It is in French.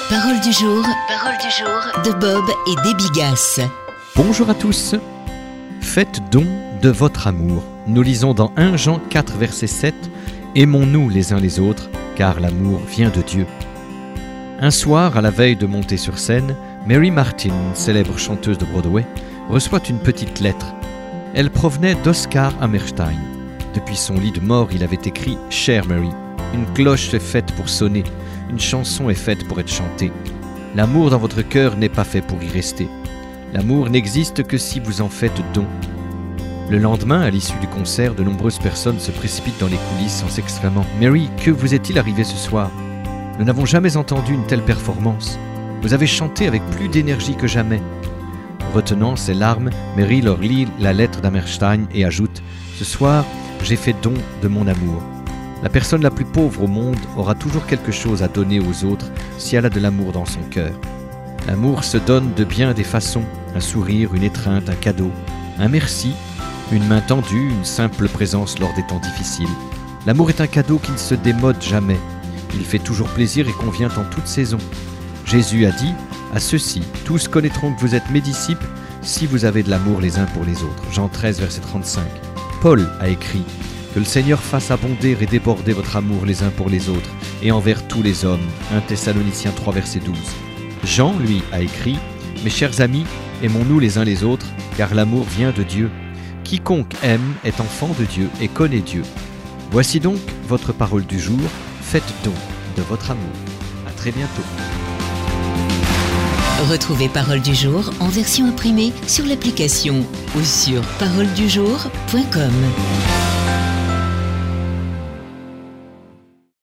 Parole du jour de Bob et Déby Gass. Bonjour à tous. Faites don de votre amour. Nous lisons dans 1 Jean 4, verset 7 « Aimons-nous les uns les autres, car l'amour vient de Dieu. » Un soir, à la veille de monter sur scène, Mary Martin, célèbre chanteuse de Broadway, reçoit une petite lettre. Elle provenait d'Oscar Hammerstein. Depuis son lit de mort, il avait écrit « Chère Mary, une cloche est faite pour sonner, une chanson est faite pour être chantée. L'amour dans votre cœur n'est pas fait pour y rester. L'amour n'existe que si vous en faites don. » Le lendemain, à l'issue du concert, de nombreuses personnes se précipitent dans les coulisses en s'exclamant « Mary, que vous est-il arrivé ce soir ? Nous n'avons jamais entendu une telle performance. Vous avez chanté avec plus d'énergie que jamais. » Retenant ses larmes, Mary leur lit la lettre d'Hammerstein et ajoute « Ce soir, j'ai fait don de mon amour. » La personne la plus pauvre au monde aura toujours quelque chose à donner aux autres si elle a de l'amour dans son cœur. L'amour se donne de bien des façons, un sourire, une étreinte, un cadeau, un merci, une main tendue, une simple présence lors des temps difficiles. L'amour est un cadeau qui ne se démode jamais. Il fait toujours plaisir et convient en toute saison. Jésus a dit « À ceux-ci, tous connaîtront que vous êtes mes disciples si vous avez de l'amour les uns pour les autres. » Jean 13, verset 35. Paul a écrit « Que le Seigneur fasse abonder et déborder votre amour les uns pour les autres et envers tous les hommes. » 1 Thessaloniciens 3, verset 12. Jean, lui, a écrit « Mes chers amis, aimons-nous les uns les autres, car l'amour vient de Dieu. Quiconque aime est enfant de Dieu et connaît Dieu. » Voici donc votre parole du jour. Faites don de votre amour. À très bientôt. Retrouvez Parole du jour en version imprimée sur l'application ou sur paroledujour.com.